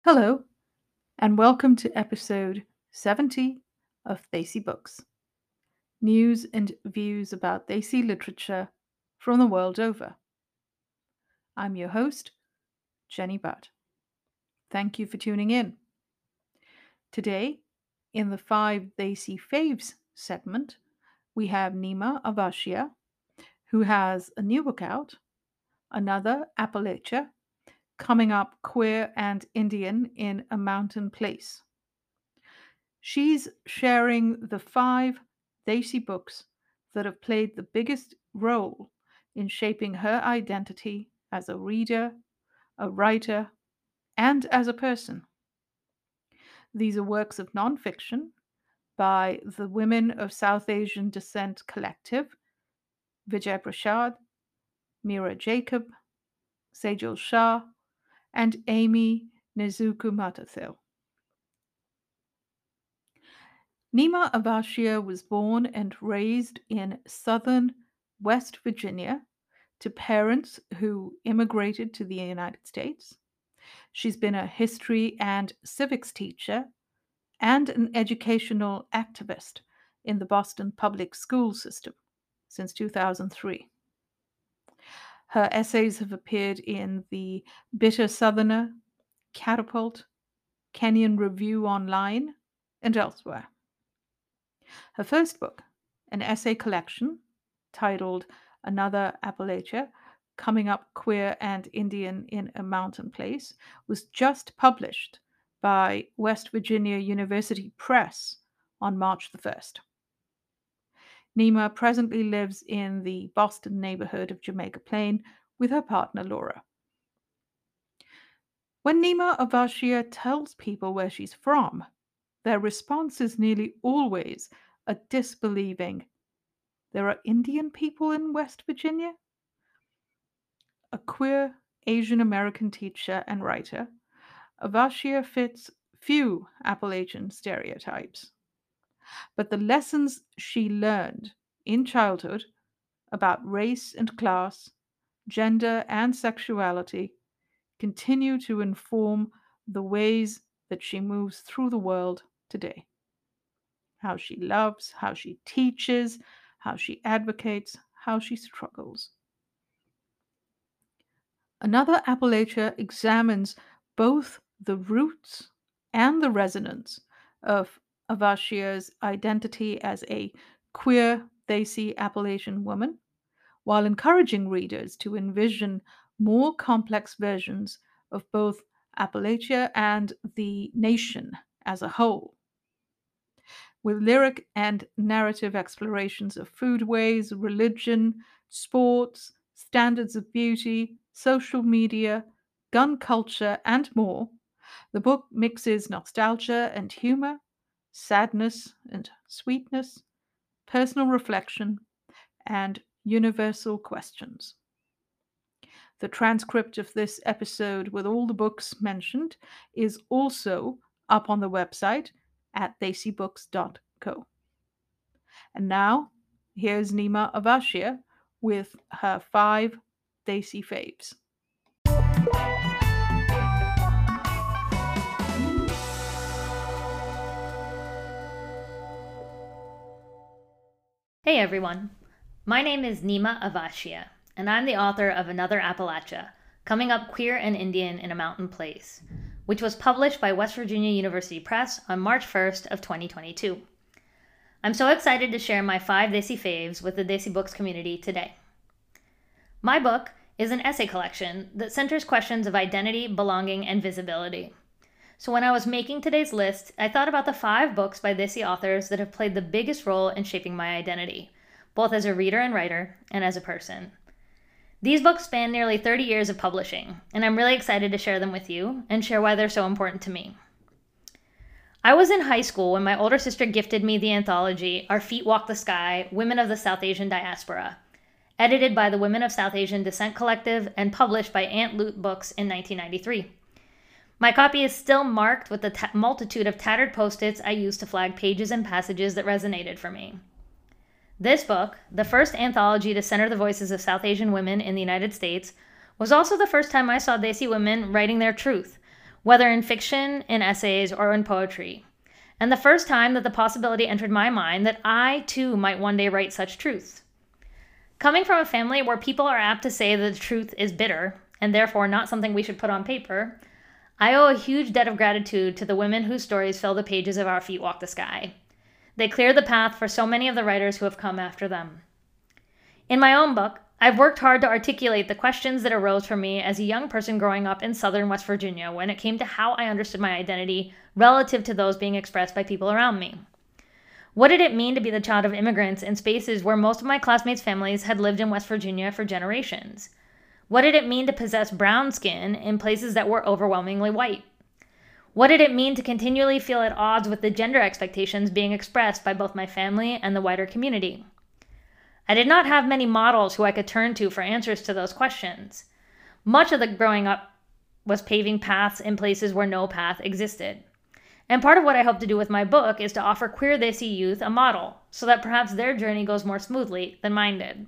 Hello, and welcome to episode 70 of Desi Books, news and views about Desi literature from the world over. I'm your host, Jenny Butt. Thank you for tuning in. Today, in the 5 Desi Faves segment, we have Nima Avashia, who has a new book out, another Appalachia, coming up queer and Indian in a mountain place. She's sharing the 5 Desi books that have played the biggest role in shaping her identity as a reader, a writer, and as a person. These are works of nonfiction by the Women of South Asian Descent Collective, Vijay Prashad, Mira Jacob, Sejal Shah, and Amy Nezuko Matathil. Nima Avashia was born and raised in southern West Virginia to parents who immigrated to the United States. She's been a history and civics teacher and an educational activist in the Boston public school system since 2003. Her essays have appeared in the Bitter Southerner, Catapult, Kenyon Review Online, and elsewhere. Her first book, an essay collection titled Another Appalachia, Coming Up Queer and Indian in a Mountain Place, was just published by West Virginia University Press on March the 1st. Nima presently lives in the Boston neighborhood of Jamaica Plain with her partner Laura. When Nima Avashia tells people where she's from, their response is nearly always a disbelieving, "There are Indian people in West Virginia?" A queer Asian American teacher and writer, Avashia fits few Appalachian stereotypes. But the lessons she learned in childhood about race and class, gender and sexuality continue to inform the ways that she moves through the world today. How she loves, how she teaches, how she advocates, how she struggles. Another Appalachia examines both the roots and the resonance of Avashia's identity as a queer Desi Appalachian woman, while encouraging readers to envision more complex versions of both Appalachia and the nation as a whole. With lyric and narrative explorations of foodways, religion, sports, standards of beauty, social media, gun culture, and more, the book mixes nostalgia and humor, sadness and sweetness, personal reflection, and universal questions. The transcript of this episode with all the books mentioned is also up on the website at desibooks.co. And now, here's Nima Avashia with her 5 Desi faves. Hey everyone, my name is Nima Avashia, and I'm the author of Another Appalachia, Coming Up Queer and Indian in a Mountain Place, which was published by West Virginia University Press on March 1st of 2022. I'm so excited to share my 5 Desi faves with the Desi Books community today. My book is an essay collection that centers questions of identity, belonging, and visibility. So when I was making today's list, I thought about the 5 books by Desi authors that have played the biggest role in shaping my identity, both as a reader and writer, and as a person. These books span nearly 30 years of publishing, and I'm really excited to share them with you and share why they're so important to me. I was in high school when my older sister gifted me the anthology Our Feet Walk the Sky, Women of the South Asian Diaspora, edited by the Women of South Asian Descent Collective and published by Aunt Loot Books in 1993. My copy is still marked with the multitude of tattered post-its I used to flag pages and passages that resonated for me. This book, the first anthology to center the voices of South Asian women in the United States, was also the first time I saw Desi women writing their truth, whether in fiction, in essays, or in poetry. And the first time that the possibility entered my mind that I, too, might one day write such truth. Coming from a family where people are apt to say that the truth is bitter, and therefore not something we should put on paper, I owe a huge debt of gratitude to the women whose stories fill the pages of Our Feet Walk the Sky. They cleared the path for so many of the writers who have come after them. In my own book, I've worked hard to articulate the questions that arose for me as a young person growing up in southern West Virginia when it came to how I understood my identity relative to those being expressed by people around me. What did it mean to be the child of immigrants in spaces where most of my classmates' families had lived in West Virginia for generations? What did it mean to possess brown skin in places that were overwhelmingly white? What did it mean to continually feel at odds with the gender expectations being expressed by both my family and the wider community? I did not have many models who I could turn to for answers to those questions. Much of the growing up was paving paths in places where no path existed. And part of what I hope to do with my book is to offer queer Desi youth a model, so that perhaps their journey goes more smoothly than mine did.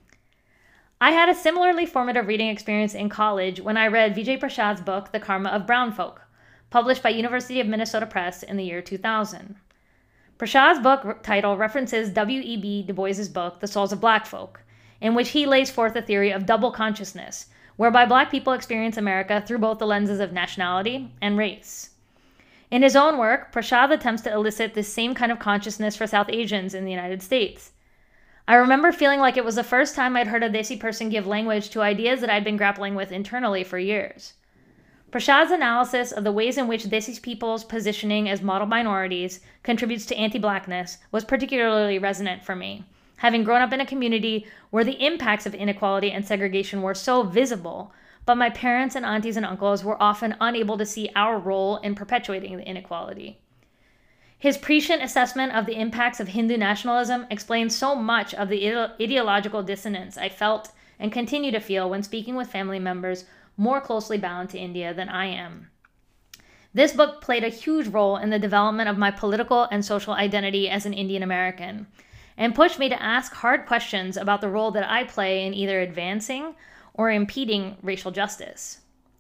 I had a similarly formative reading experience in college when I read Vijay Prashad's book, The Karma of Brown Folk, published by University of Minnesota Press in the year 2000. Prashad's book title references W.E.B. Du Bois's book, The Souls of Black Folk, in which he lays forth a theory of double consciousness, whereby Black people experience America through both the lenses of nationality and race. In his own work, Prashad attempts to elicit this same kind of consciousness for South Asians in the United States. I remember feeling like it was the first time I'd heard a Desi person give language to ideas that I'd been grappling with internally for years. Prashad's analysis of the ways in which Desi people's positioning as model minorities contributes to anti-Blackness was particularly resonant for me, having grown up in a community where the impacts of inequality and segregation were so visible, but my parents and aunties and uncles were often unable to see our role in perpetuating the inequality. His prescient assessment of the impacts of Hindu nationalism explains so much of the ideological dissonance I felt and continue to feel when speaking with family members more closely bound to India than I am. This book played a huge role in the development of my political and social identity as an Indian American, and pushed me to ask hard questions about the role that I play in either advancing or impeding racial justice.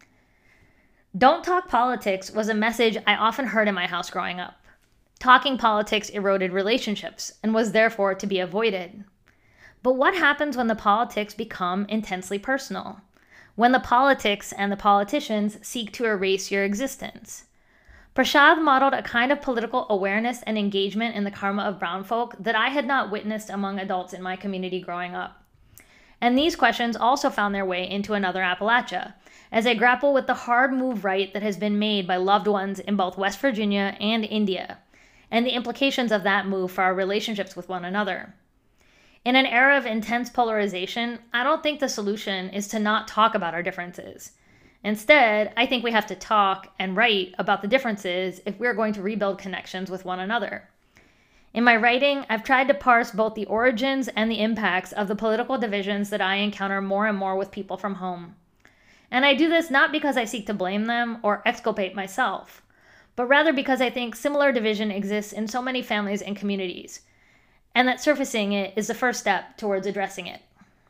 Don't talk politics was a message I often heard in my house growing up. Talking politics eroded relationships and was therefore to be avoided. But what happens when the politics become intensely personal? When the politics and the politicians seek to erase your existence? Prashad modeled a kind of political awareness and engagement in the karma of brown folk that I had not witnessed among adults in my community growing up. And these questions also found their way into Another Appalachia, as I grapple with the hard move right that has been made by loved ones in both West Virginia and India, and the implications of that move for our relationships with one another. In an era of intense polarization, I don't think the solution is to not talk about our differences. Instead, I think we have to talk and write about the differences if we're going to rebuild connections with one another. In my writing, I've tried to parse both the origins and the impacts of the political divisions that I encounter more and more with people from home. And I do this not because I seek to blame them or exculpate myself, but rather because I think similar division exists in so many families and communities, and that surfacing it is the first step towards addressing it.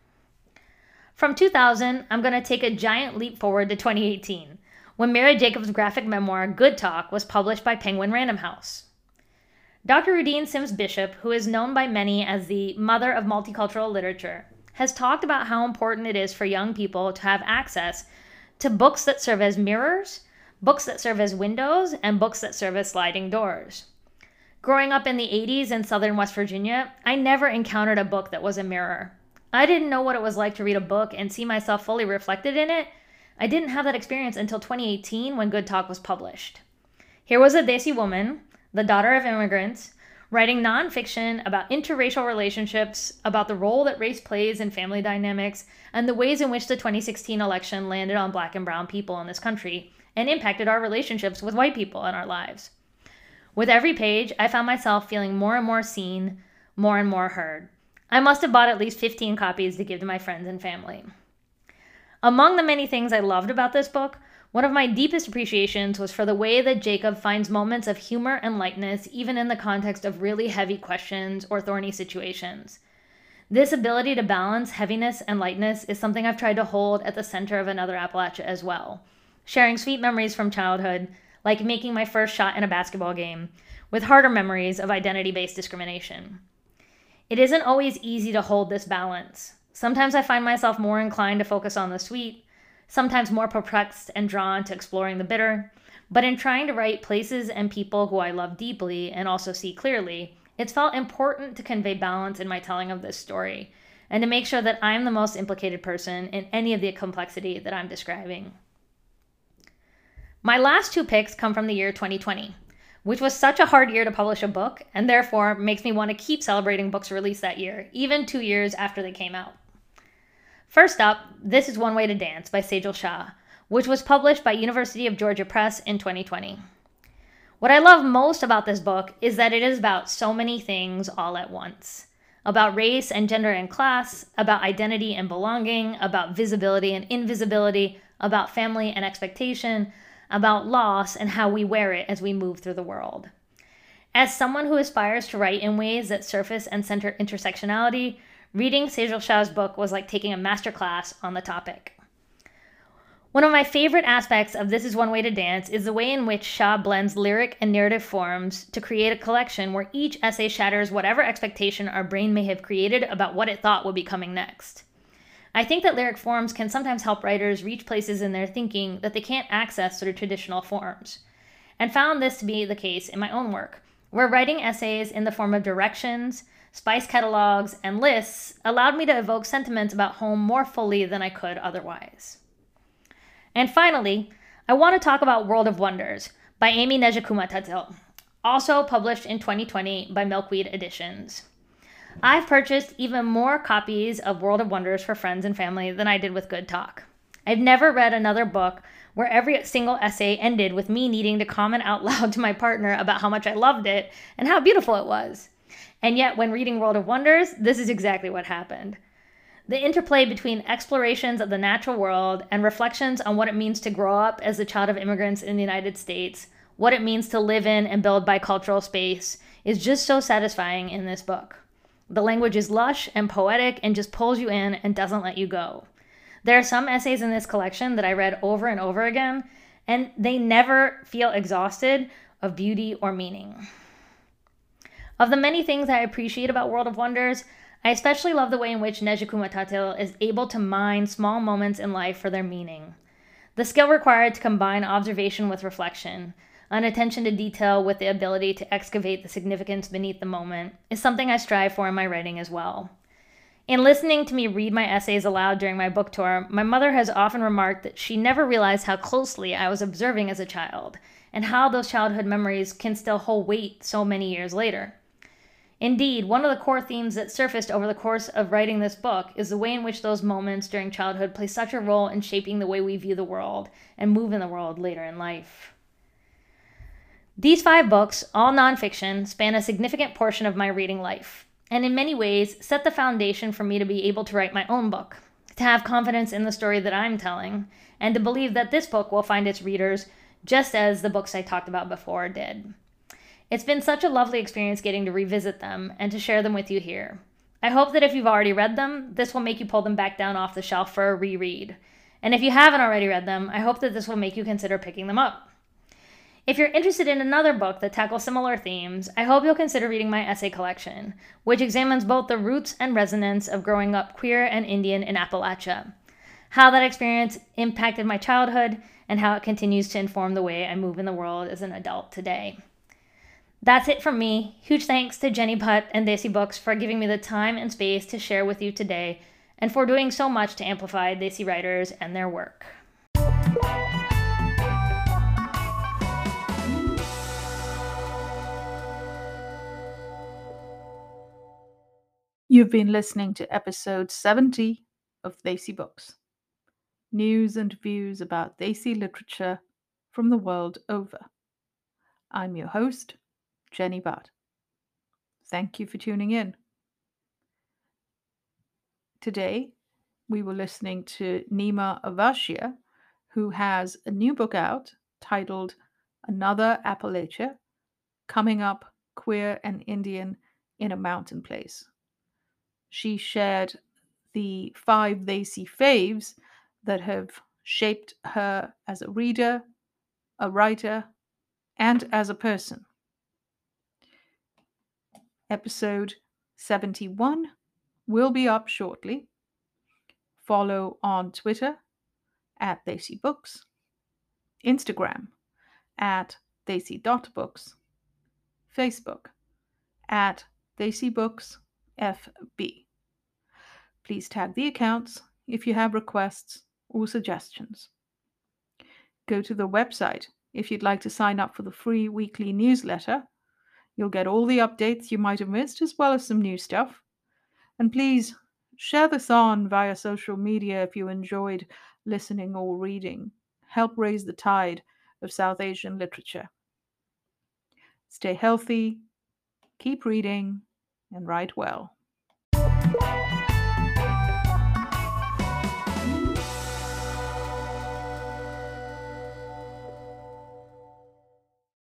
From 2000, I'm going to take a giant leap forward to 2018, when Mira Jacobs' graphic memoir, Good Talk, was published by Penguin Random House. Dr. Rudine Sims Bishop, who is known by many as the mother of multicultural literature, has talked about how important it is for young people to have access to books that serve as mirrors, books that serve as windows, and books that serve as sliding doors. Growing up in the 80s in southern West Virginia, I never encountered a book that was a mirror. I didn't know what it was like to read a book and see myself fully reflected in it. I didn't have that experience until 2018 when Good Talk was published. Here was a Desi woman, the daughter of immigrants, writing nonfiction about interracial relationships, about the role that race plays in family dynamics, and the ways in which the 2016 election landed on Black and brown people in this country and impacted our relationships with white people in our lives. With every page, I found myself feeling more and more seen, more and more heard. I must have bought at least 15 copies to give to my friends and family. Among the many things I loved about this book, one of my deepest appreciations was for the way that Jacob finds moments of humor and lightness even in the context of really heavy questions or thorny situations. This ability to balance heaviness and lightness is something I've tried to hold at the center of Another Appalachia as well. sharing sweet memories from childhood, like making my first shot in a basketball game, with harder memories of identity-based discrimination. It isn't always easy to hold this balance. Sometimes I find myself more inclined to focus on the sweet, sometimes more perplexed and drawn to exploring the bitter. But in trying to write places and people who I love deeply and also see clearly, it's felt important to convey balance in my telling of this story, and to make sure that I'm the most implicated person in any of the complexity that I'm describing. My last two picks come from the year 2020, which was such a hard year to publish a book, and therefore makes me want to keep celebrating books released that year, even 2 years after they came out. First up, This Is One Way to Dance by Sejal Shah, which was published by University of Georgia Press in 2020. What I love most about this book is that it is about so many things all at once. About race and gender and class, about identity and belonging, about visibility and invisibility, about family and expectation, about loss and how we wear it as we move through the world. As someone who aspires to write in ways that surface and center intersectionality, reading Sejal Shah's book was like taking a masterclass on the topic. One of my favorite aspects of This Is One Way to Dance is the way in which Shah blends lyric and narrative forms to create a collection where each essay shatters whatever expectation our brain may have created about what it thought would be coming next. I think that lyric forms can sometimes help writers reach places in their thinking that they can't access through traditional forms, and found this to be the case in my own work, where writing essays in the form of directions, spice catalogs, and lists allowed me to evoke sentiments about home more fully than I could otherwise. And finally, I want to talk about World of Wonders by Amy Nezhakumatatil, also published in 2020 by Milkweed Editions. I've purchased even more copies of World of Wonders for friends and family than I did with Good Talk. I've never read another book where every single essay ended with me needing to comment out loud to my partner about how much I loved it and how beautiful it was. And yet, when reading World of Wonders, this is exactly what happened. The interplay between explorations of the natural world and reflections on what it means to grow up as the child of immigrants in the United States, what it means to live in and build bicultural space, is just so satisfying in this book. The language is lush and poetic and just pulls you in and doesn't let you go. There are some essays in this collection that I read over and over again, and they never feel exhausted of beauty or meaning. Of the many things I appreciate about World of Wonders, I especially love the way in which Nezhakumatatil is able to mine small moments in life for their meaning. The skill required to combine observation with reflection, an attention to detail with the ability to excavate the significance beneath the moment, is something I strive for in my writing as well. In listening to me read my essays aloud during my book tour, my mother has often remarked that she never realized how closely I was observing as a child, and how those childhood memories can still hold weight so many years later. Indeed, one of the core themes that surfaced over the course of writing this book is the way in which those moments during childhood play such a role in shaping the way we view the world and move in the world later in life. These 5 books, all nonfiction, span a significant portion of my reading life, and in many ways set the foundation for me to be able to write my own book, to have confidence in the story that I'm telling, and to believe that this book will find its readers just as the books I talked about before did. It's been such a lovely experience getting to revisit them and to share them with you here. I hope that if you've already read them, this will make you pull them back down off the shelf for a reread. And if you haven't already read them, I hope that this will make you consider picking them up. If you're interested in another book that tackles similar themes, I hope you'll consider reading my essay collection, which examines both the roots and resonance of growing up queer and Indian in Appalachia, how that experience impacted my childhood, and how it continues to inform the way I move in the world as an adult today. That's it from me. Huge thanks to Jenny Putt and Desi Books for giving me the time and space to share with you today, and for doing so much to amplify Desi writers and their work. You've been listening to episode 70 of Desi Books. News and views about Desi literature from the world over. I'm your host, Jenny Butt. Thank you for tuning in. Today, we were listening to Nima Avashia, who has a new book out titled Another Appalachia, Coming Up Queer and Indian in a Mountain Place. She shared the 5 Desi faves that have shaped her as a reader, a writer, and as a person. Episode 71 will be up shortly. Follow on Twitter at Desi Books, Instagram at Desi.books, Facebook at Desi Books FB. Please tag the accounts if you have requests or suggestions. Go to the website if you'd like to sign up for the free weekly newsletter. You'll get all the updates you might have missed as well as some new stuff. And please share this on via social media if you enjoyed listening or reading. Help raise the tide of South Asian literature. Stay healthy, keep reading, and write well.